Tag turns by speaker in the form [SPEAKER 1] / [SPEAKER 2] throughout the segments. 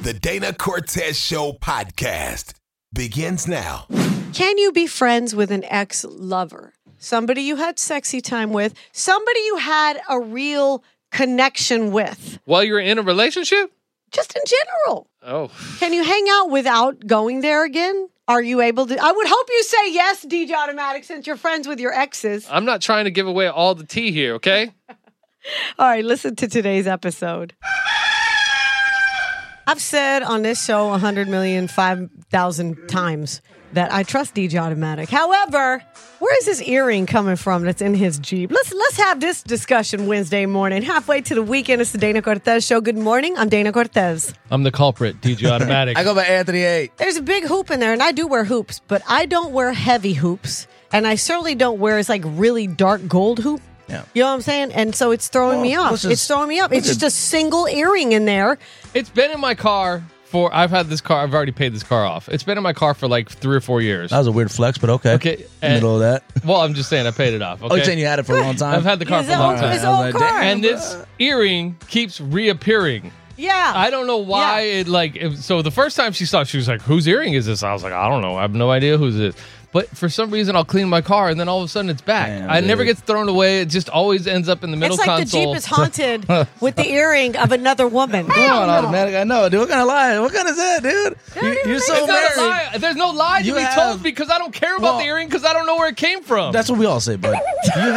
[SPEAKER 1] The Dana Cortez Show podcast begins now.
[SPEAKER 2] Can you be friends with an ex-lover? Somebody you had sexy time with, somebody you had a real connection with.
[SPEAKER 3] While you're in a relationship?
[SPEAKER 2] Just in general.
[SPEAKER 3] Oh.
[SPEAKER 2] Can you hang out without going there again? Are you able to? I would hope you say yes, DJ Automatic, since you're friends with your exes.
[SPEAKER 3] I'm not trying to give away all the tea here, okay?
[SPEAKER 2] All right, listen to today's episode. I've said on this show 100,005,000 times that I trust DJ Automatic. However, where is this earring coming from that's in his Jeep? Let's have this discussion Wednesday morning. Halfway to the weekend, it's the Dana Cortez Show. Good morning. I'm Dana Cortez.
[SPEAKER 3] I'm the culprit, DJ Automatic.
[SPEAKER 4] I go by Anthony A.
[SPEAKER 2] There's a big hoop in there, and I do wear hoops, but I don't wear heavy hoops, and I certainly don't wear it's like really dark gold hoop.
[SPEAKER 4] Yeah.
[SPEAKER 2] You know what I'm saying? And so it's throwing me off. It's throwing me up. It's just a single earring in there.
[SPEAKER 3] It's been in my car for, I've already paid this car off. It's been in my car for like 3 or 4 years.
[SPEAKER 4] That was a weird flex, but okay.
[SPEAKER 3] Okay.
[SPEAKER 4] In the middle of that.
[SPEAKER 3] Well, I'm just saying I paid it off. Okay?
[SPEAKER 4] Oh, you're saying you had it for a long time?
[SPEAKER 3] I've had the car for a long time.
[SPEAKER 2] His old car.
[SPEAKER 3] And this earring keeps reappearing.
[SPEAKER 2] Yeah.
[SPEAKER 3] I don't know why so the first time she saw it, she was like, whose earring is this? I was like, I don't know. I have no idea whose it is. But for some reason, I'll clean my car, and then all of a sudden, it's back.
[SPEAKER 4] Damn,
[SPEAKER 3] it never gets thrown away. It just always ends up in the middle console.
[SPEAKER 2] It's like the Jeep is haunted with the earring of another woman.
[SPEAKER 4] Come on, Automatic. I know, dude. What kind of lie? What kind is that, dude? You're so
[SPEAKER 3] It's not a
[SPEAKER 4] married.
[SPEAKER 3] lie. There's no lie to
[SPEAKER 4] You
[SPEAKER 3] be
[SPEAKER 4] have-
[SPEAKER 3] told because I don't care about the earring because I don't know where it came from.
[SPEAKER 4] That's what we all say, bud.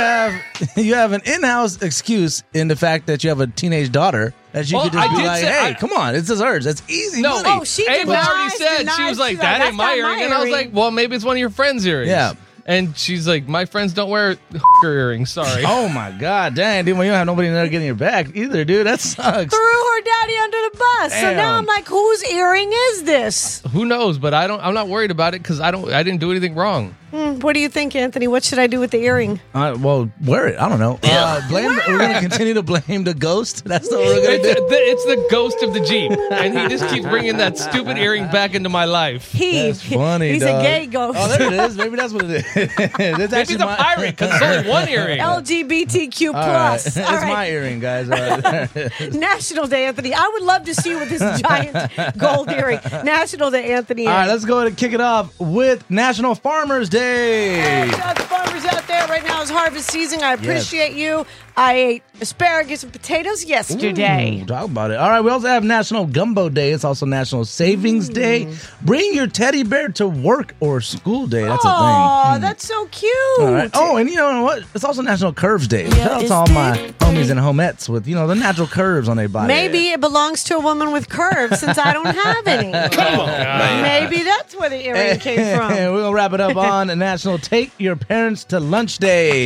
[SPEAKER 4] You have an in-house excuse in the fact that you have a teenage daughter that you could just
[SPEAKER 3] I
[SPEAKER 4] be
[SPEAKER 3] did
[SPEAKER 4] like,
[SPEAKER 3] say-
[SPEAKER 4] hey, come on, it's just hers. That's easy
[SPEAKER 3] No.
[SPEAKER 4] money.
[SPEAKER 2] Oh, she
[SPEAKER 3] Ava already said,
[SPEAKER 2] denies,
[SPEAKER 3] she was like,
[SPEAKER 2] she's
[SPEAKER 3] that
[SPEAKER 2] like,
[SPEAKER 3] ain't my
[SPEAKER 2] "That's not
[SPEAKER 3] earring. And I was like, well, maybe it's one of your friends' earrings.
[SPEAKER 4] Yeah.
[SPEAKER 3] And she's like, my friends don't wear earrings. Sorry.
[SPEAKER 4] Oh, my God. Dang, dude. Well, you don't have nobody in there getting your back either, dude. That sucks.
[SPEAKER 2] threw her daddy under the bus. So
[SPEAKER 4] Damn.
[SPEAKER 2] now I'm like, whose earring is this?
[SPEAKER 3] Who knows? But I'm not worried about it because I didn't do anything wrong.
[SPEAKER 2] What do you think, Anthony? What should I do with the earring?
[SPEAKER 4] Well, wear it. I don't know. We're going to continue to blame the ghost. That's what we're going to do.
[SPEAKER 3] It's the ghost of the Jeep. And he just keeps bringing that stupid earring back into my life.
[SPEAKER 4] That's funny,
[SPEAKER 2] He's
[SPEAKER 4] dog.
[SPEAKER 2] a gay ghost.
[SPEAKER 4] Oh, there it is. Maybe that's what it is. That's
[SPEAKER 3] Maybe he's a pirate because it's only one earring.
[SPEAKER 2] LGBTQ+.
[SPEAKER 4] All right. It's
[SPEAKER 2] All right.
[SPEAKER 4] my earring, guys.
[SPEAKER 2] National Day, Anthony. I would love to see you with this giant gold earring. National Day, Anthony.
[SPEAKER 4] All right, let's go ahead and kick it off with National Farmers Day.
[SPEAKER 2] Shout out to farmers out there. Right now is harvest season. I appreciate you. I ate asparagus and potatoes yesterday.
[SPEAKER 4] Ooh, talk about it. All right, we also have National Gumbo Day. It's also National Savings Day. Bring your teddy bear to work or school day. That's a thing.
[SPEAKER 2] Oh, that's so cute.
[SPEAKER 4] All right. Oh, and you know what? It's also National Curves Day. Shout out to all my homies and homettes with, the natural curves on their body.
[SPEAKER 2] Maybe it belongs to a woman with curves since I don't have any.
[SPEAKER 3] Come on.
[SPEAKER 2] Maybe that's where the earring came from.
[SPEAKER 4] And we're going to wrap it up on National Take Your Parents to Lunch Day.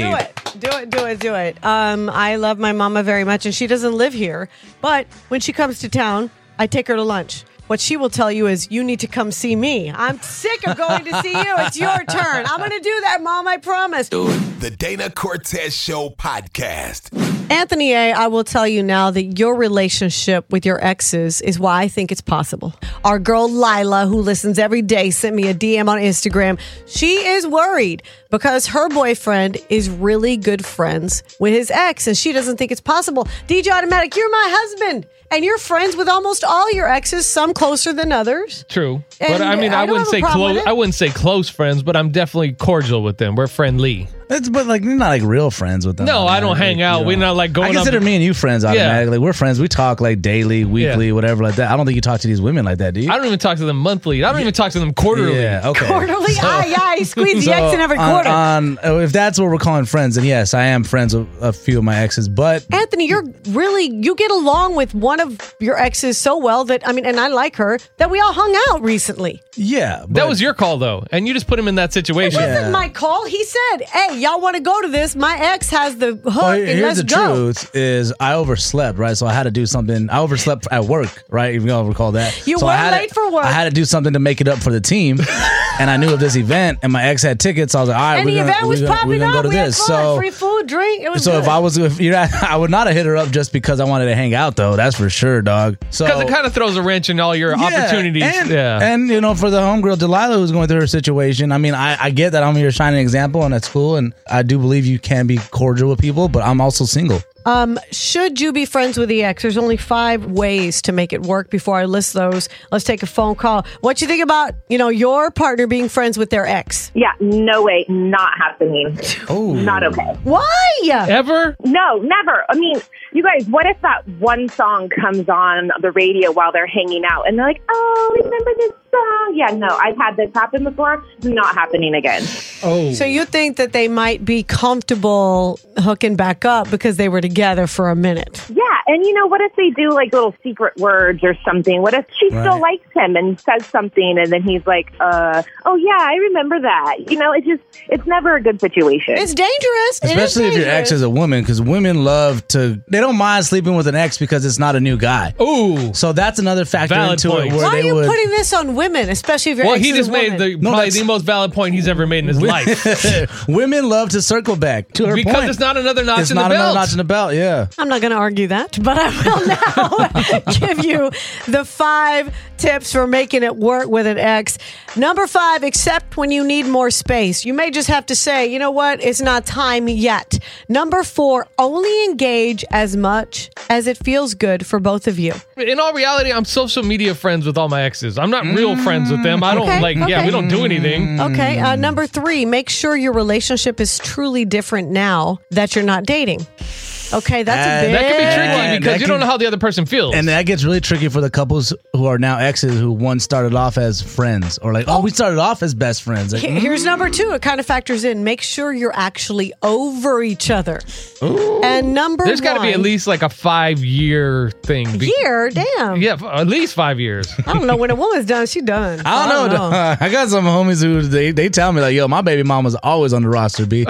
[SPEAKER 2] Do it. I love my mama very much, and she doesn't live here. But when she comes to town, I take her to lunch. What she will tell you is, you need to come see me. I'm sick of going to see you. It's your turn. I'm going to do that, Mom. I promise.
[SPEAKER 1] The Dana Cortez Show podcast.
[SPEAKER 2] Anthony A., I will tell you now that your relationship with your exes is why I think it's possible. Our girl Lila, who listens every day, sent me a DM on Instagram. She is worried because her boyfriend is really good friends with his ex, and she doesn't think it's possible. DJ Automatic, you're my husband, and you're friends with almost all your exes, some closer than others.
[SPEAKER 3] True.
[SPEAKER 2] And
[SPEAKER 3] But I mean,
[SPEAKER 2] I
[SPEAKER 3] I
[SPEAKER 2] don't
[SPEAKER 3] wouldn't
[SPEAKER 2] have a
[SPEAKER 3] say
[SPEAKER 2] problem with
[SPEAKER 3] close.
[SPEAKER 2] it.
[SPEAKER 3] I wouldn't say close friends, but I'm definitely cordial with them. We're friendly.
[SPEAKER 4] But like, you're not like real friends with them.
[SPEAKER 3] No, I don't hang out. We're not like going
[SPEAKER 4] I consider
[SPEAKER 3] up.
[SPEAKER 4] me and you friends automatically. We're friends. We talk like daily, weekly, whatever like that. I don't think you talk to these women like that, do you?
[SPEAKER 3] I don't even talk to them monthly. I don't even talk to them quarterly.
[SPEAKER 4] Yeah, okay.
[SPEAKER 2] Quarterly? He squeezed the ex in every quarter.
[SPEAKER 4] If that's what we're calling friends, then yes, I am friends with a few of my exes. But
[SPEAKER 2] Anthony, you get along with one of your exes so well that, and I like her, that we all hung out recently.
[SPEAKER 4] yeah,
[SPEAKER 3] That was your call, though. And you just put him in that situation.
[SPEAKER 2] It wasn't my call. He said, hey, y'all want to go to this? My ex has the hook, and
[SPEAKER 4] here's
[SPEAKER 2] let's
[SPEAKER 4] the
[SPEAKER 2] go.
[SPEAKER 4] truth is I overslept, right? So I had to do something. I overslept at work, right? If you don't recall that.
[SPEAKER 2] You
[SPEAKER 4] so
[SPEAKER 2] were
[SPEAKER 4] I had
[SPEAKER 2] late for work.
[SPEAKER 4] I had to do something to make it up for the team. And I knew of this event, and my ex had tickets. So I was like, all right,
[SPEAKER 2] And the event was
[SPEAKER 4] we're
[SPEAKER 2] popping
[SPEAKER 4] gonna
[SPEAKER 2] up.
[SPEAKER 4] go to
[SPEAKER 2] We had
[SPEAKER 4] this.
[SPEAKER 2] fun.
[SPEAKER 4] So
[SPEAKER 2] Free food, drink. It was
[SPEAKER 4] So
[SPEAKER 2] good.
[SPEAKER 4] I would not have hit her up just because I wanted to hang out, though. That's for sure, dog. So
[SPEAKER 3] Because it kind of throws a wrench in all your opportunities.
[SPEAKER 4] And for the homegirl Delilah who's going through her situation, I get that I'm your shining example, and that's cool, and I do believe you can be cordial with people, but I'm also single.
[SPEAKER 2] Should you be friends with the ex? There's only 5 ways to make it work. Before I list those, let's take a phone call. What you think about, your partner being friends with their ex?
[SPEAKER 5] Yeah, no way. Not happening.
[SPEAKER 4] Oh.
[SPEAKER 5] Not okay.
[SPEAKER 2] Why?
[SPEAKER 3] Ever?
[SPEAKER 5] No, never. I mean, you guys, what if that one song comes on the radio while they're hanging out and they're like, oh, remember this song? Yeah, no, I've had this happen before. Not happening again.
[SPEAKER 4] Oh.
[SPEAKER 2] So you think that they might be comfortable hooking back up because they were together for a minute?
[SPEAKER 5] Yeah, and what if they do like little secret words or something? What if she still likes him and says something and then he's like, oh yeah, I remember that. It's never a good situation.
[SPEAKER 2] It's dangerous.
[SPEAKER 4] Especially if your ex is a woman, because women they don't mind sleeping with an ex because it's not a new guy.
[SPEAKER 3] Ooh.
[SPEAKER 4] So that's another factor
[SPEAKER 3] Valid
[SPEAKER 4] into
[SPEAKER 3] point.
[SPEAKER 4] it where
[SPEAKER 2] Why are
[SPEAKER 4] they
[SPEAKER 2] you
[SPEAKER 4] would.
[SPEAKER 2] putting this on women, especially if your
[SPEAKER 3] Well,
[SPEAKER 2] ex
[SPEAKER 3] he
[SPEAKER 2] is
[SPEAKER 3] just
[SPEAKER 2] a
[SPEAKER 3] made
[SPEAKER 2] woman?
[SPEAKER 3] probably the most valid point he's ever made in his life.
[SPEAKER 4] Women love to circle back to her
[SPEAKER 3] Because
[SPEAKER 4] point.
[SPEAKER 3] it's not another notch
[SPEAKER 4] It's
[SPEAKER 3] in the
[SPEAKER 4] not
[SPEAKER 3] belt.
[SPEAKER 4] another notch in the belt, yeah.
[SPEAKER 2] I'm not going to argue that, but I will now give you the 5 tips for making it work with an ex. Number 5, accept when you need more space. You may just have to say, you know what, it's not time yet. Number 4, only engage as much as it feels good for both of you.
[SPEAKER 3] In all reality, I'm social media friends with all my exes. I'm not real friends with them. I don't
[SPEAKER 2] Okay.
[SPEAKER 3] we don't do anything.
[SPEAKER 2] Okay, number 3, make sure your relationship is truly different now that you're not dating. Okay, that's a big
[SPEAKER 3] That can be tricky
[SPEAKER 4] That
[SPEAKER 3] because you
[SPEAKER 4] can-
[SPEAKER 3] don't know how the other person feels.
[SPEAKER 4] And that gets really tricky for the couples who are now exes who once started off as friends or like, we started off as best friends. Like,
[SPEAKER 2] Here's number 2. It kind of factors in. Make sure you're actually over each other. And number
[SPEAKER 3] There's got to
[SPEAKER 2] 1,
[SPEAKER 3] be at least like a 5-year thing.
[SPEAKER 2] year. Damn.
[SPEAKER 3] Yeah, at least 5 years.
[SPEAKER 2] I don't know. When a woman's done, she done.
[SPEAKER 4] I don't know. I got some homies who they tell me like, yo, my baby mama's always on the roster, B.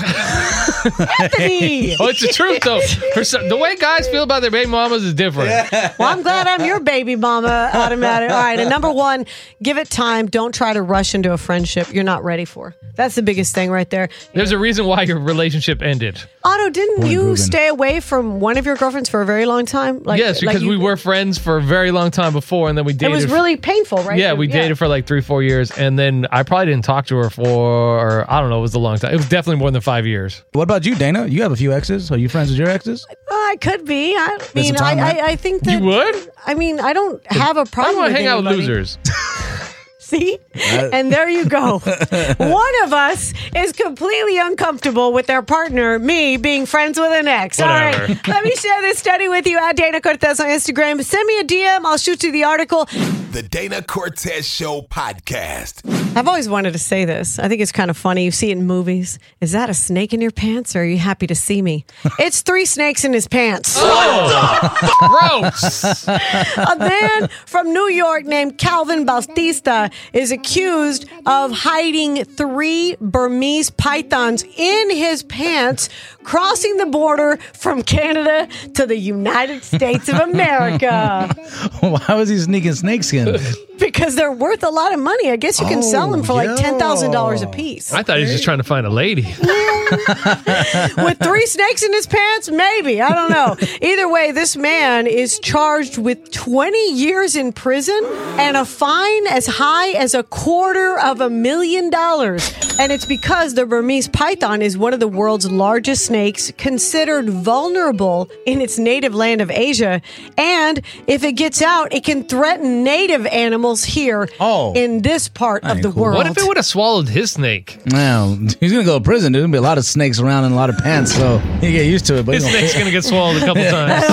[SPEAKER 2] Anthony.
[SPEAKER 3] Oh, it's the truth though. The way guys feel about their baby mamas is different.
[SPEAKER 2] Well, I'm glad I'm your baby mama. Automatic. All right. And number 1, give it time. Don't try to rush into a friendship you're not ready for. That's the biggest thing right there.
[SPEAKER 3] There's a reason why your relationship ended.
[SPEAKER 2] Otto, didn't
[SPEAKER 4] Point
[SPEAKER 2] you
[SPEAKER 4] proven.
[SPEAKER 2] stay away from one of your girlfriends for a very long time?
[SPEAKER 3] Yes, because we were friends for a very long time before, and then we
[SPEAKER 2] It
[SPEAKER 3] dated.
[SPEAKER 2] was really painful, right?
[SPEAKER 3] Yeah, we dated for like 3-4 years, and then I probably didn't talk to her for, I don't know, it was a long time. It was definitely more than 5 years.
[SPEAKER 4] What about you, Dana? You have a few exes. Are you friends with your exes?
[SPEAKER 2] I could be. I mean,
[SPEAKER 4] time, right?
[SPEAKER 2] I think that
[SPEAKER 3] You would?
[SPEAKER 2] I mean, I don't have a
[SPEAKER 3] I
[SPEAKER 2] problem.
[SPEAKER 3] want to
[SPEAKER 2] with
[SPEAKER 3] hang out with
[SPEAKER 2] anybody.
[SPEAKER 3] losers.
[SPEAKER 2] See? And there you go. One of us is completely uncomfortable with their partner, me, being friends with an ex. All
[SPEAKER 3] Whatever.
[SPEAKER 2] right. Let me share this study with you at Dana Cortez on Instagram. Send me a DM. I'll shoot you the article.
[SPEAKER 1] The Dana Cortez Show podcast.
[SPEAKER 2] I've always wanted to say this. I think it's kind of funny. You see it in movies. Is that a snake in your pants, or are you happy to see me? It's 3 snakes in his pants.
[SPEAKER 3] Gross.
[SPEAKER 2] A man from New York named Calvin Bautista is accused of hiding 3 Burmese pythons in his pants, crossing the border from Canada to the United States of America.
[SPEAKER 4] Why was he sneaking snakeskin?
[SPEAKER 2] Because they're worth a lot of money. I guess you can sell them for like $10,000 a piece.
[SPEAKER 3] I thought he was just trying to find a lady.
[SPEAKER 2] With 3 snakes in his pants? Maybe. I don't know. Either way, this man is charged with 20 years in prison and a fine as high as $250,000. And it's because the Burmese python is one of the world's largest snakes, considered vulnerable in its native land of Asia. And if it gets out, it can threaten native animals here in this part of
[SPEAKER 4] ain't
[SPEAKER 2] the
[SPEAKER 4] cool.
[SPEAKER 2] world.
[SPEAKER 3] What if it would have swallowed his snake?
[SPEAKER 4] Now, he's going to go to prison. There's going to be a lot of snakes around and a lot of pants, so he get used to it. But
[SPEAKER 3] His
[SPEAKER 4] he's gonna-
[SPEAKER 3] snake's going to get swallowed a couple times.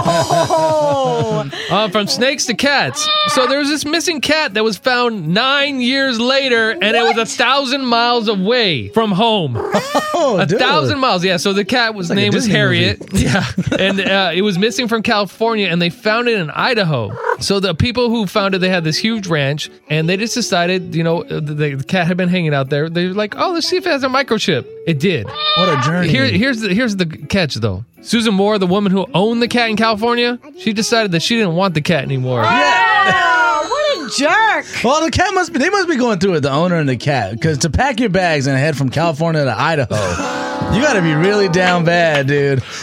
[SPEAKER 2] Oh.
[SPEAKER 3] From snakes to cats. So there was this missing cat that was found 9 years later, and it was 1,000 miles away from home.
[SPEAKER 4] Oh, dude.
[SPEAKER 3] 1,000 miles. Yeah. So the cat was
[SPEAKER 4] like a
[SPEAKER 3] name was
[SPEAKER 4] Disney
[SPEAKER 3] Harriet. Yeah. And it was missing from California, and they found it in Idaho. So the people who found it, they had this huge ranch, and they just decided, you know, the cat had been hanging out there. They were like, oh, let's see if it has a microchip. It did.
[SPEAKER 4] What a journey.
[SPEAKER 3] Here's the catch, though. Susan Moore, the woman who owned the cat in California, she decided that she didn't want the cat anymore.
[SPEAKER 2] Oh, what a jerk.
[SPEAKER 4] Well, the cat must be going through it, the owner and the cat, because to pack your bags and head from California to Idaho, you got to be really down bad, dude.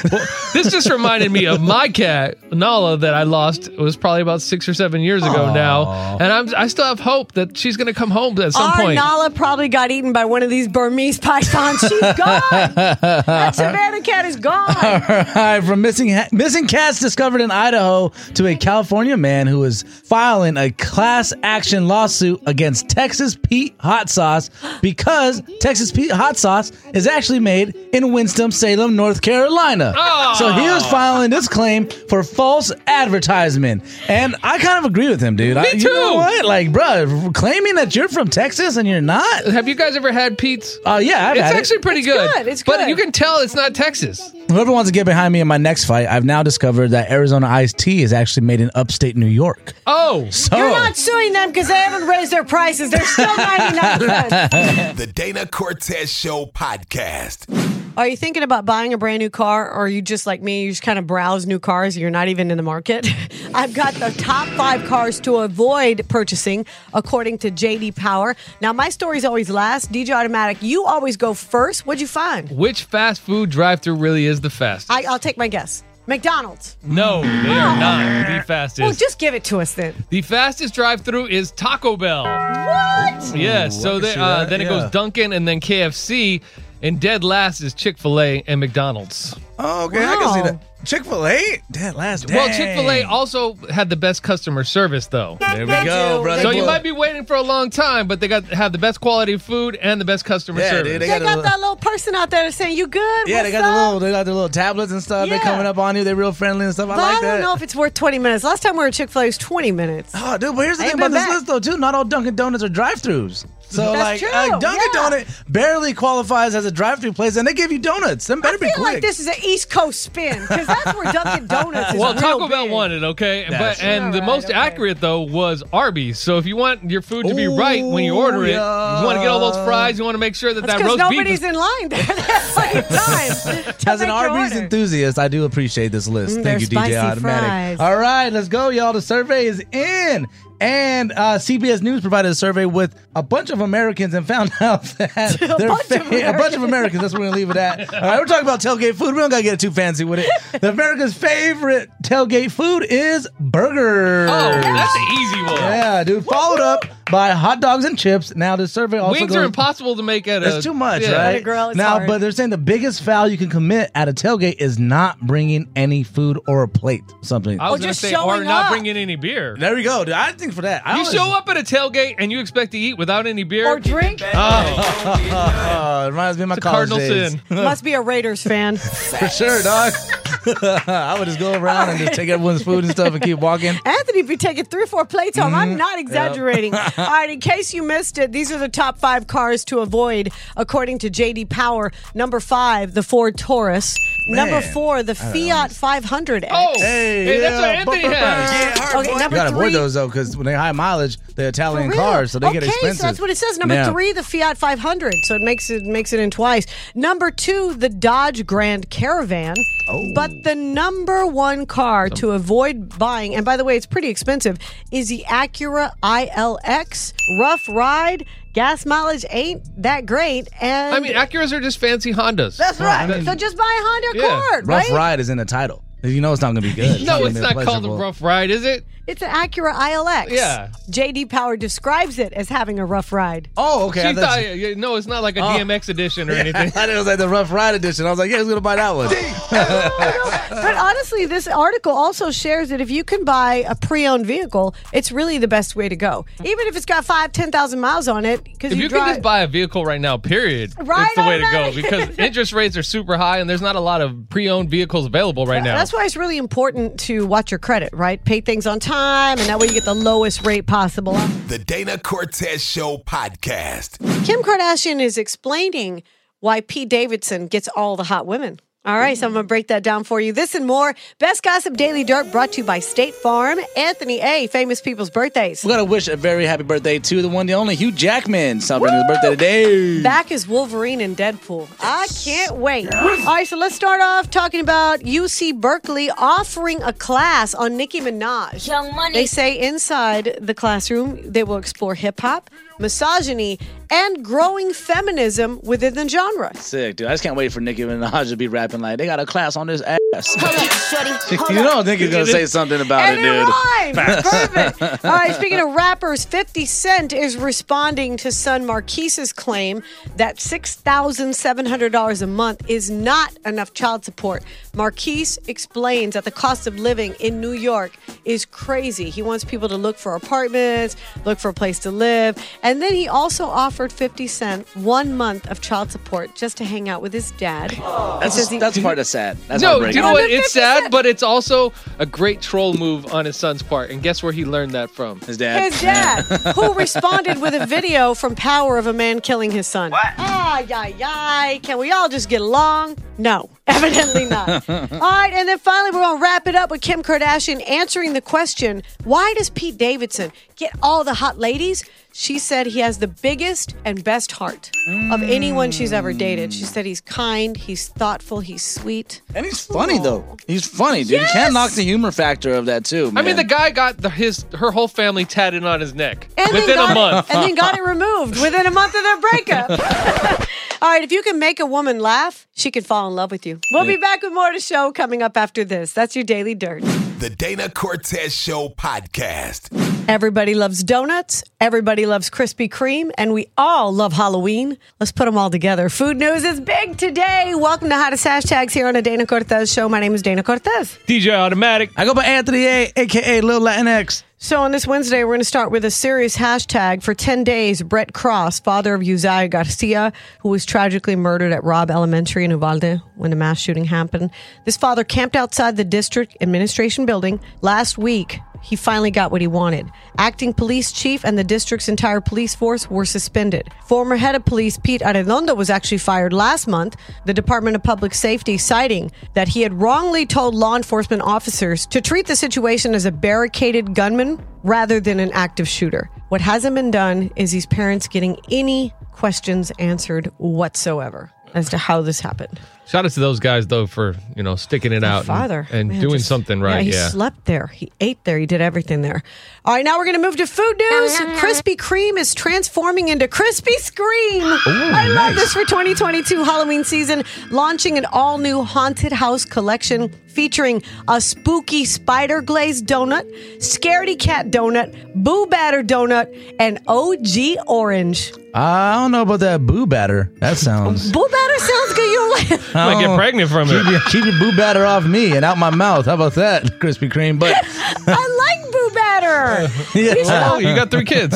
[SPEAKER 3] This just reminded me of my cat, Nala, that I lost. It was probably about 6 or 7 years ago now. And I still have hope that she's going to come home at some point.
[SPEAKER 2] Nala probably got eaten by one of these Burmese pythons. She's gone. That Savannah cat is gone.
[SPEAKER 4] All right, from missing cats discovered in Idaho to a California man who is filing a class action lawsuit against Texas Pete Hot Sauce because Texas Pete Hot Sauce is actually made in Winston-Salem, North Carolina. So he was filing this claim for false advertisement. And I kind of agree with him, dude.
[SPEAKER 3] Me too.
[SPEAKER 4] You know what? Like, bro, claiming that you're from Texas and you're not?
[SPEAKER 3] Have you guys ever had Pete's?
[SPEAKER 4] Yeah, I've had it.
[SPEAKER 3] It's actually pretty good.
[SPEAKER 2] It's
[SPEAKER 3] But
[SPEAKER 2] good.
[SPEAKER 3] you can tell it's not Texas.
[SPEAKER 4] Whoever wants to get behind me in my next fight, I've now discovered that Arizona iced tea is actually made in upstate New York.
[SPEAKER 3] Oh.
[SPEAKER 4] So
[SPEAKER 2] You're not suing them because they haven't raised their prices. They're still 99 cents.
[SPEAKER 1] The Dana Cortez Show podcast.
[SPEAKER 2] Are you thinking about buying a brand new car, or are you just like me? You just kind of browse new cars. You're not even in the market. I've got the top 5 cars to avoid purchasing, according to JD Power. Now, my stories always last. DJ Automatic, you always go first. What'd you find?
[SPEAKER 3] Which fast food drive-thru really is the fastest?
[SPEAKER 2] I'll take my guess. McDonald's.
[SPEAKER 3] No, they are not the fastest.
[SPEAKER 2] Well, just give it to us then.
[SPEAKER 3] The fastest drive-thru is Taco Bell.
[SPEAKER 2] What?
[SPEAKER 3] Yes, so then it goes Dunkin' and then KFC, and dead last is Chick-fil-A and McDonald's.
[SPEAKER 4] Oh, okay, I can see that. Chick-fil-A? Dead last day.
[SPEAKER 3] Well, Chick-fil-A also had the best customer service, though.
[SPEAKER 4] There we
[SPEAKER 2] They
[SPEAKER 4] go,
[SPEAKER 2] do.
[SPEAKER 4] brother.
[SPEAKER 3] So you might be waiting for a long time, but they have the best quality food and the best customer
[SPEAKER 4] Yeah,
[SPEAKER 3] service.
[SPEAKER 4] dude,
[SPEAKER 2] They got that little person out there that's saying, you good?
[SPEAKER 4] Yeah, they
[SPEAKER 2] What's
[SPEAKER 4] got
[SPEAKER 2] up?
[SPEAKER 4] the little tablets and stuff. They're
[SPEAKER 2] Yeah.
[SPEAKER 4] coming up on you. They're real friendly and stuff. I
[SPEAKER 2] But
[SPEAKER 4] like
[SPEAKER 2] I
[SPEAKER 4] that.
[SPEAKER 2] don't know if it's worth 20 minutes. Last time we were at Chick-fil-A, it was 20 minutes.
[SPEAKER 4] Oh, dude, but here's the
[SPEAKER 2] Ain't
[SPEAKER 4] thing about
[SPEAKER 2] been
[SPEAKER 4] this
[SPEAKER 2] back.
[SPEAKER 4] list, though, too. Not all Dunkin' Donuts are drive-thrus. So,
[SPEAKER 2] That's
[SPEAKER 4] like,
[SPEAKER 2] true,
[SPEAKER 4] Dunkin'
[SPEAKER 2] yeah.
[SPEAKER 4] Donut barely qualifies as a drive-thru place, and they give you donuts. Them better
[SPEAKER 2] I feel
[SPEAKER 4] be quick.
[SPEAKER 2] like this is an East Coast spin, because that's where Dunkin' Donuts is
[SPEAKER 3] Well,
[SPEAKER 2] real
[SPEAKER 3] Taco Bell
[SPEAKER 2] big.
[SPEAKER 3] won it, okay?
[SPEAKER 4] That's
[SPEAKER 3] But and the
[SPEAKER 2] All right,
[SPEAKER 3] most
[SPEAKER 2] okay.
[SPEAKER 3] accurate though was Arby's. So if you want your food to be right when you order it,
[SPEAKER 4] yeah.
[SPEAKER 3] you want to get all those fries. You want to make sure that
[SPEAKER 2] That's
[SPEAKER 3] that
[SPEAKER 2] because
[SPEAKER 3] roast beef
[SPEAKER 2] nobody's
[SPEAKER 3] is.
[SPEAKER 2] in line there. That's plenty of time. to
[SPEAKER 4] As an
[SPEAKER 2] make your
[SPEAKER 4] Arby's
[SPEAKER 2] order.
[SPEAKER 4] enthusiast, I do appreciate this list. Thank
[SPEAKER 2] they're
[SPEAKER 4] you,
[SPEAKER 2] spicy
[SPEAKER 4] DJ Automatic.
[SPEAKER 2] fries.
[SPEAKER 4] All right, let's go, y'all. The survey is in. And CBS News provided a survey with a bunch of Americans and found out that a bunch of Americans. That's where we're going to leave it at. All right, we're talking about tailgate food. We don't got to get too fancy with it. The America's favorite tailgate food is burgers.
[SPEAKER 3] Oh, that's an easy one.
[SPEAKER 4] Yeah, dude. Followed up by hot dogs and chips. Now, the survey also
[SPEAKER 3] Wings
[SPEAKER 4] goes...
[SPEAKER 3] are impossible to make at a.
[SPEAKER 4] That's too much,
[SPEAKER 3] yeah.
[SPEAKER 4] right?
[SPEAKER 2] At a grill, it's
[SPEAKER 4] now,
[SPEAKER 2] hard.
[SPEAKER 4] but they're saying the biggest foul you can commit at a tailgate is not bringing any food or a plate. Something.
[SPEAKER 3] I was
[SPEAKER 2] Or
[SPEAKER 3] going to
[SPEAKER 2] just
[SPEAKER 3] say, or
[SPEAKER 2] showing
[SPEAKER 3] not
[SPEAKER 2] up.
[SPEAKER 3] bringing any beer.
[SPEAKER 4] There we go, dude. I think for that. I
[SPEAKER 3] You
[SPEAKER 4] always-
[SPEAKER 3] show up at a tailgate and you expect to eat without any beer.
[SPEAKER 2] Or drink.
[SPEAKER 4] Oh, it reminds me of my
[SPEAKER 3] It's a
[SPEAKER 4] college
[SPEAKER 3] cardinal
[SPEAKER 4] days.
[SPEAKER 3] sin.
[SPEAKER 2] Must be a Raiders fan.
[SPEAKER 4] For sure, dog. I would just go around and just take everyone's food and stuff and keep walking.
[SPEAKER 2] Anthony be taking 3 or 4 plates home.
[SPEAKER 4] Mm-hmm.
[SPEAKER 2] I'm not exaggerating. All right, in case you missed it, these are the top 5 cars to avoid, according to JD Power. Number 5, the Ford Taurus. Number 4, the Fiat 500X.
[SPEAKER 3] Oh,
[SPEAKER 4] Hey,
[SPEAKER 3] hey, that's
[SPEAKER 4] yeah,
[SPEAKER 3] what Anthony has.
[SPEAKER 2] Okay,
[SPEAKER 4] You
[SPEAKER 2] number
[SPEAKER 4] gotta
[SPEAKER 2] 3.
[SPEAKER 4] avoid those though, because when they're high mileage, they're Italian
[SPEAKER 2] For real?
[SPEAKER 4] cars, so they get expensive.
[SPEAKER 2] So that's what it says. Number
[SPEAKER 4] Yeah.
[SPEAKER 2] 3, the Fiat 500. So it makes it in twice. Number 2, the Dodge Grand Caravan.
[SPEAKER 4] Oh.
[SPEAKER 2] But the number 1 car to avoid buying, and by the way, it's pretty expensive, is the Acura ILX. Rough ride. Gas mileage ain't that great. And
[SPEAKER 3] I mean, Acuras are just fancy Hondas.
[SPEAKER 2] that's right.
[SPEAKER 4] I mean-
[SPEAKER 2] So just buy a Honda
[SPEAKER 3] Yeah.
[SPEAKER 2] Accord,
[SPEAKER 4] Rough
[SPEAKER 2] right?
[SPEAKER 4] ride is in the title. You know it's not going to be good.
[SPEAKER 3] No,
[SPEAKER 4] gonna
[SPEAKER 3] it's
[SPEAKER 4] be
[SPEAKER 3] not called a
[SPEAKER 4] pleasurable.
[SPEAKER 3] rough ride, is it?
[SPEAKER 2] It's an Acura ILX.
[SPEAKER 3] Yeah.
[SPEAKER 2] JD Power describes it as having a rough ride.
[SPEAKER 4] Oh, okay. I
[SPEAKER 3] She
[SPEAKER 4] thought
[SPEAKER 3] thought, no, it's not like a DMX edition or anything.
[SPEAKER 4] I thought it was like the Rough Ride edition. I was like, yeah, who's going to buy that one?
[SPEAKER 2] But honestly, this article also shares that if you can buy a pre-owned vehicle, it's really the best way to go. Even if it's got 10,000 miles on it, because
[SPEAKER 3] If
[SPEAKER 2] you
[SPEAKER 3] you
[SPEAKER 2] drive.
[SPEAKER 3] can just buy a vehicle right now, period,
[SPEAKER 2] Right,
[SPEAKER 3] it's the way to
[SPEAKER 2] I
[SPEAKER 3] go
[SPEAKER 2] know.
[SPEAKER 3] because interest rates are super high and there's not a lot of pre-owned vehicles available right now.
[SPEAKER 2] That's why it's really important to watch your credit, right? Pay things on time, and that way you get the lowest rate possible.
[SPEAKER 1] The Dana Cortez Show podcast.
[SPEAKER 2] Kim Kardashian is explaining why Pete Davidson gets all the hot women. All right, so I'm going to break that down for you. This and more. Best Gossip Daily Dirt brought to you by State Farm. Anthony A., famous people's birthdays.
[SPEAKER 4] We got to wish a very happy birthday to the one, the only Hugh Jackman celebrating his birthday today.
[SPEAKER 2] Back as Wolverine and Deadpool. I can't wait. All right, so let's start off talking about UC Berkeley offering a class on Nicki Minaj.
[SPEAKER 6] Young Money.
[SPEAKER 2] They say inside the classroom, they will explore hip-hop, misogyny, and growing feminism within the genre.
[SPEAKER 4] Sick, dude. I just can't wait for Nicki Minaj to be rapping like, they got a class on this ass.
[SPEAKER 6] Hold up, shorty. Hold
[SPEAKER 4] You
[SPEAKER 6] up.
[SPEAKER 4] don't think he's going to say something about
[SPEAKER 2] And
[SPEAKER 4] it,
[SPEAKER 2] it
[SPEAKER 4] dude.
[SPEAKER 2] rhymes. Perfect. All right, speaking of rappers, 50 Cent is responding to son Marquise's claim that $6,700 a month is not enough child support. Marquise explains that the cost of living in New York is crazy. He wants people to look for apartments, look for a place to live, and then he also offered 50 Cent 1 month of child support just to hang out with his dad.
[SPEAKER 4] That's the part that's sad. That's
[SPEAKER 3] No, do
[SPEAKER 4] heartbreaking.
[SPEAKER 3] you know what?
[SPEAKER 2] Under
[SPEAKER 3] It's
[SPEAKER 2] 50
[SPEAKER 3] sad,
[SPEAKER 2] Cent.
[SPEAKER 3] but it's also a great troll move on his son's part. And guess where he learned that from?
[SPEAKER 4] His dad.
[SPEAKER 2] His dad, who responded with a video from Power of a man killing his son. What? Can we all just get along? No, evidently not. All right, and then finally, we're going to wrap it up with Kim Kardashian answering the question, why does Pete Davidson get all the hot ladies? She said he has the biggest and best heart of anyone she's ever dated. She said he's kind, he's thoughtful, he's sweet.
[SPEAKER 4] And he's funny, though. He's funny, dude.
[SPEAKER 2] Yes!
[SPEAKER 4] You can't knock the humor factor of that, too, man.
[SPEAKER 3] I mean, the guy got her whole family tatted on his neck
[SPEAKER 2] And then
[SPEAKER 3] within
[SPEAKER 2] got
[SPEAKER 3] a month.
[SPEAKER 2] And then got it removed within a month of their breakup. All right, if you can make a woman laugh, she can fall in love with you. We'll be back with more of the show coming up after this. That's your Daily Dirt.
[SPEAKER 1] The Dana Cortez Show podcast.
[SPEAKER 2] Everybody loves donuts. Everybody loves Krispy Kreme. And we all love Halloween. Let's put them all together. Food news is big today. Welcome to Hottest Hashtags here on the Dana Cortez Show. My name is Dana Cortez.
[SPEAKER 3] DJ Automatic.
[SPEAKER 4] I go by Anthony A, a.k.a. Lil Latinx.
[SPEAKER 2] So on this Wednesday, we're going to start with a serious hashtag. For 10 days, Brett Cross, father of Uzziah Garcia, who was tragically murdered at Robb Elementary in Uvalde when the mass shooting happened. This father camped outside the district administration building. Last week, he finally got what he wanted. Acting police chief and the district's entire police force were suspended. Former head of police Pete Arredondo was actually fired last month. The Department of Public Safety citing that he had wrongly told law enforcement officers to treat the situation as a barricaded gunman rather than an active shooter. What hasn't been done is these parents getting any questions answered whatsoever as to how this happened.
[SPEAKER 3] Shout out to those guys, though, for, sticking it out
[SPEAKER 2] Father.
[SPEAKER 3] and
[SPEAKER 2] Man,
[SPEAKER 3] doing
[SPEAKER 2] just-
[SPEAKER 3] something right.
[SPEAKER 2] Yeah, he slept there. He ate there. He did everything there. All right, now we're going to move to food news. Krispy Kreme is transforming into Krispy Scream. I love this for 2022 Halloween season, launching an all-new Haunted House collection featuring a spooky spider glazed donut, scaredy cat donut, boo batter donut, and OG orange.
[SPEAKER 4] I don't know about that boo batter. That sounds...
[SPEAKER 2] Boo batter sounds good. You don't like
[SPEAKER 3] Might get pregnant from it.
[SPEAKER 4] Keep your boo batter off me and out my mouth. How about that, Krispy Kreme? But
[SPEAKER 2] I like boo batter.
[SPEAKER 3] Oh, you got 3 kids.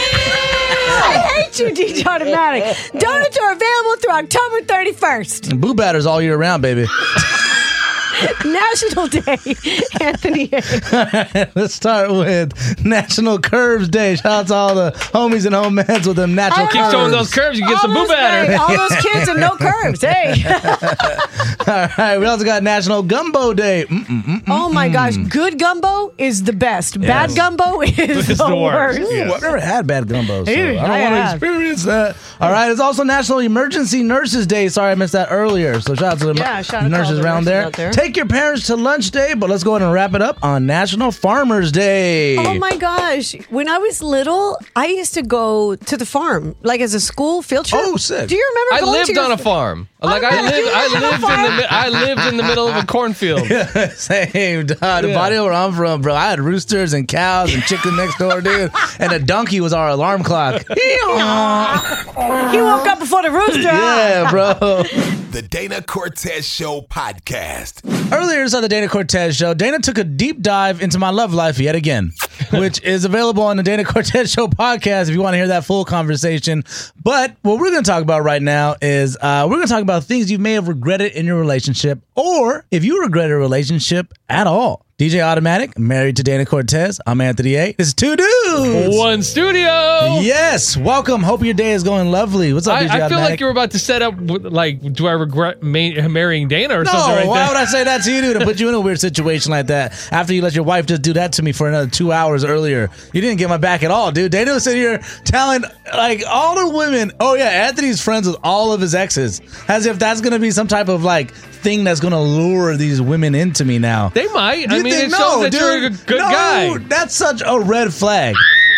[SPEAKER 2] I hate you, DJ Automatic. Donuts are available through October 31st.
[SPEAKER 4] boo batter's all year round, baby.
[SPEAKER 2] National Day, Anthony.
[SPEAKER 4] Let's start with National Curves Day. Shout out to all the homies and homemans with them natural
[SPEAKER 3] Keep
[SPEAKER 4] curves.
[SPEAKER 3] showing those curves, you get some boo
[SPEAKER 2] Almost,
[SPEAKER 3] batter.
[SPEAKER 2] hey, all those kids and no curves. Hey.
[SPEAKER 4] All right, we also got National Gumbo Day.
[SPEAKER 2] Oh my gosh, good gumbo is the best. Bad gumbo is
[SPEAKER 3] It's
[SPEAKER 2] the
[SPEAKER 3] the worst.
[SPEAKER 2] worst.
[SPEAKER 3] Yeah.
[SPEAKER 4] Ooh, I've never had bad gumbo, so I
[SPEAKER 2] Ew,
[SPEAKER 4] don't
[SPEAKER 2] I
[SPEAKER 4] want to
[SPEAKER 2] have.
[SPEAKER 4] experience that. All right, it's also National Emergency Nurses Day. Sorry, I missed that earlier. So shout out to the
[SPEAKER 2] Yeah, shout out to
[SPEAKER 4] nurses
[SPEAKER 2] all the
[SPEAKER 4] around
[SPEAKER 2] nurses
[SPEAKER 4] there.
[SPEAKER 2] out there.
[SPEAKER 4] Take your parents to lunch day, but let's go ahead and wrap it up on National Farmers Day.
[SPEAKER 2] Oh my gosh. When I was little, I used to go to the farm, like as a school field trip.
[SPEAKER 4] Oh, sick.
[SPEAKER 2] Do you remember
[SPEAKER 3] I
[SPEAKER 2] going
[SPEAKER 3] lived
[SPEAKER 2] to your
[SPEAKER 3] on a farm. Like
[SPEAKER 2] I
[SPEAKER 3] I lived in the middle of a cornfield.
[SPEAKER 4] Same, dog. The
[SPEAKER 3] Yeah.
[SPEAKER 4] body where I'm from, bro. I had roosters and cows and chickens next door, dude. And a donkey was our alarm clock.
[SPEAKER 2] He woke up before the rooster.
[SPEAKER 4] Yeah, bro.
[SPEAKER 1] The Dana Cortez Show podcast.
[SPEAKER 4] Earlier on the Dana Cortez Show, Dana took a deep dive into my love life yet again, which is available on the Dana Cortez Show podcast if you want to hear that full conversation. But what we're going to talk about right now is we're going to talk about things you may have regretted in your relationship, or if you regret a relationship at all. DJ Automatic, married to Dana Cortez. I'm Anthony A. This is Two Dudes.
[SPEAKER 3] One studio.
[SPEAKER 4] Yes, welcome. Hope your day is going lovely. What's up, DJ
[SPEAKER 3] I feel
[SPEAKER 4] Automatic?
[SPEAKER 3] like you're about to set up, do I regret marrying Dana or
[SPEAKER 4] No,
[SPEAKER 3] something right
[SPEAKER 4] why
[SPEAKER 3] there?
[SPEAKER 4] would I say that to you, dude? To put you in a weird situation like that after you let your wife just do that to me for another 2 hours earlier. You didn't get my back at all, dude. Dana was sitting here telling like all the women, oh yeah, Anthony's friends with all of his exes, as if that's gonna be some type of like thing that's gonna lure these women into me now.
[SPEAKER 3] They might. I
[SPEAKER 4] You
[SPEAKER 3] mean,
[SPEAKER 4] think-
[SPEAKER 3] it shows that you're a good
[SPEAKER 4] no,
[SPEAKER 3] guy.
[SPEAKER 4] That's such a red flag.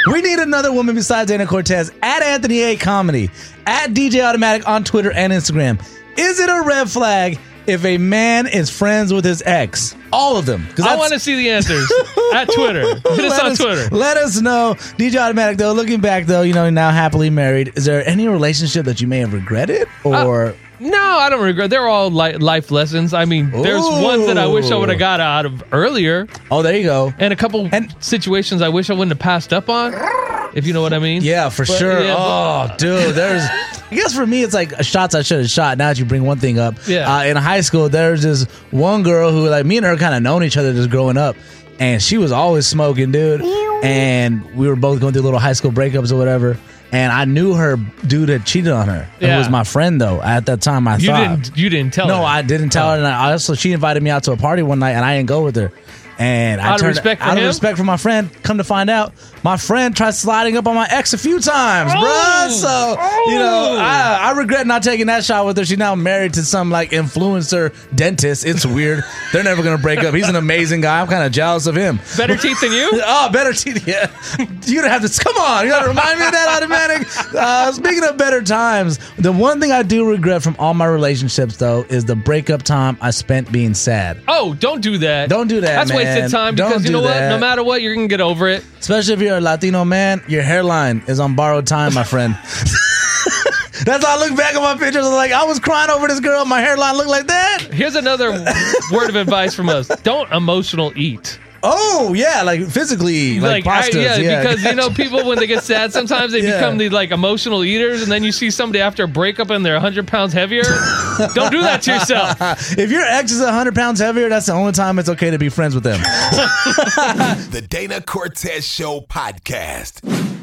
[SPEAKER 4] We need another woman besides Dana Cortez. At Anthony A. Comedy. At DJ Automatic on Twitter and Instagram. Is it a red flag if a man is friends with his ex? All of them.
[SPEAKER 3] I want to see the answers at Twitter. Hit us on Twitter.
[SPEAKER 4] Let us know. DJ Automatic, though, looking back, though, now happily married. Is there any relationship that you may have regretted? Or...
[SPEAKER 3] No, I don't regret. They're all life lessons. I mean, there's ones that I wish I would have got out of earlier.
[SPEAKER 4] Oh, there you go.
[SPEAKER 3] And a couple situations I wish I wouldn't have passed up on, if you know what I mean.
[SPEAKER 4] Yeah, for sure.
[SPEAKER 3] Yeah,
[SPEAKER 4] dude, I guess for me, it's like shots I should have shot. Now that you bring one thing up.
[SPEAKER 3] Yeah.
[SPEAKER 4] In high school, there's this one girl who, like, me and her kind of known each other just growing up. And she was always smoking, dude. And we were both going through little high school breakups or whatever. And I knew her dude had cheated on her.
[SPEAKER 3] Yeah.
[SPEAKER 4] It was my friend, though. At that time, I thought.
[SPEAKER 3] You didn't tell her?
[SPEAKER 4] No, I didn't tell her. And she invited me out to a party one night, and I didn't go with her. And
[SPEAKER 3] out of respect for
[SPEAKER 4] my friend, come to find out, my friend tried sliding up on my ex a few times, bruh. So, I regret not taking that shot with her. She's now married to some, like, influencer dentist. It's weird. They're never going to break up. He's an amazing guy. I'm kind of jealous of him.
[SPEAKER 3] Better teeth than you?
[SPEAKER 4] Oh, better teeth, yeah. You don't have to, come on. You got to remind me of that, Automatic. Speaking of better times, the one thing I do regret from all my relationships, though, is the breakup time I spent being sad.
[SPEAKER 3] Oh, don't do that.
[SPEAKER 4] Don't do that,
[SPEAKER 3] That's
[SPEAKER 4] man.
[SPEAKER 3] wasted time because you know what? No matter what, you're going to get over it.
[SPEAKER 4] Especially if you're a Latino man, your hairline is on borrowed time, my friend. That's how I look back at my pictures. I'm like, I was crying over this girl. My hairline looked like that.
[SPEAKER 3] Here's another word of advice from us. Don't emotional eat.
[SPEAKER 4] Oh, yeah, like physically, like pastas.
[SPEAKER 3] Because, people, when they get sad, sometimes they become these, like, emotional eaters, and then you see somebody after a breakup and they're 100 pounds heavier. Don't do that to yourself.
[SPEAKER 4] If your ex is 100 pounds heavier, that's the only time it's okay to be friends with them.
[SPEAKER 1] The Dana Cortez Show podcast.